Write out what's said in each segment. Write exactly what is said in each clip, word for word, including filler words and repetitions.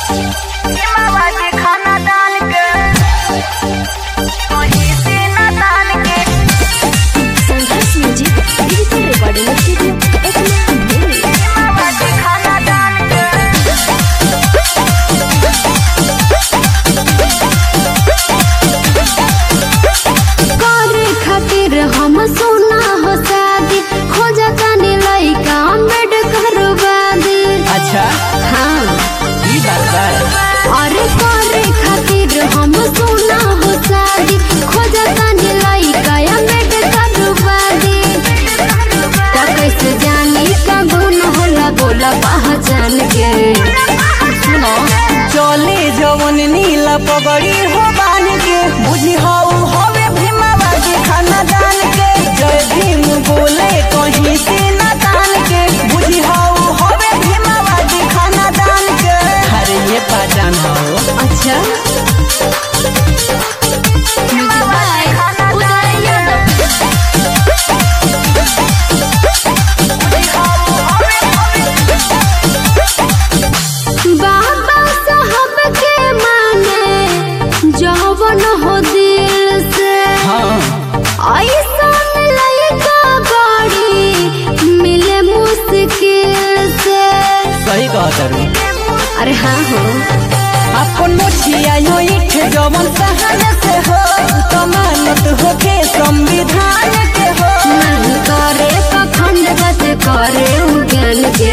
पहचान के सुनो चले जवन नीला पगड़ी हो बान के बुझी हाउ हवे भीमावा के खानदान के जय भीम बोले कहीं से न तान के बुझी हाउ हवे भीमावा के खानदान के। अरे ये पहचान हो अच्छा अरे हाँ हो अपन मोछिया यो इठ जवन सहन से हो तमानत हो के संविधान के हो नहीं करे पखंड बस करे ज्ञान के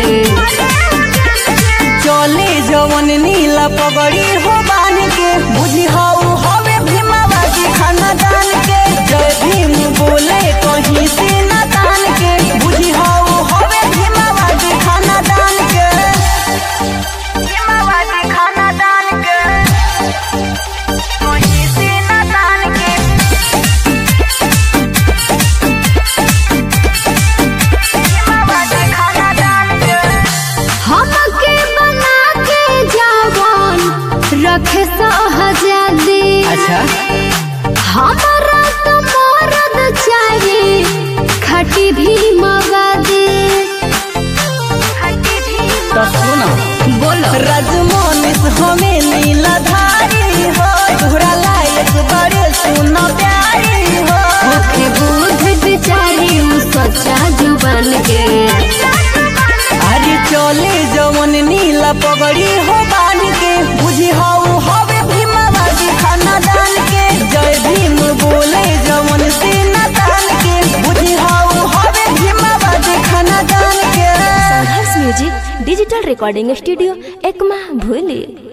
चले जवन नीला पगड़ी हो बान के बुझी हाउ हवे भीमावा के खानदान के जय भीम बोले कहीं से न तान के बुझी हाउ हवे भीमावा के खानदान के। रखे सहजादी अच्छा हमारा तो मर्द चाहिए खटी भी मवादी तो सुनो बोलो रजमोनिस हमें नीलाधारी हो तोहरा लायक बड़े सुनो प्यारी हो होके बुद्ध बिचारी सच्चा जुबान के। अरे चले जवन नीला पगड़ी हो बान के बुझी हाउ हवे भीमावा के खानदान के जय भीम बोले जवन से न तान के बुझी हाउ हवे भीमावा के खानदान के। Sangharsh music digital recording studio Ekma भूली।